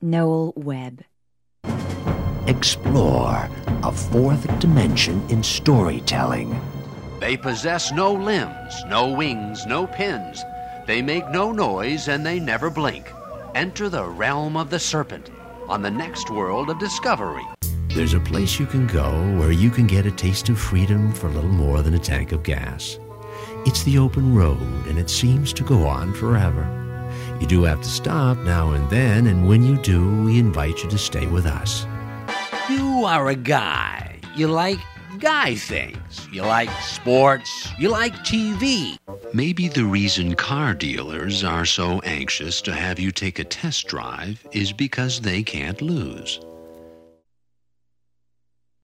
Noel Webb. Explore a fourth dimension in storytelling. They possess no limbs, no wings, no pins. They make no noise and they never blink. Enter the realm of the serpent on the next world of discovery. There's a place you can go where you can get a taste of freedom for a little more than a tank of gas. It's the open road, and it seems to go on forever. You do have to stop now and then, and when you do, we invite you to stay with us. You are a guy. You like guy things. You like sports. You like TV. Maybe the reason car dealers are so anxious to have you take a test drive is because they can't lose.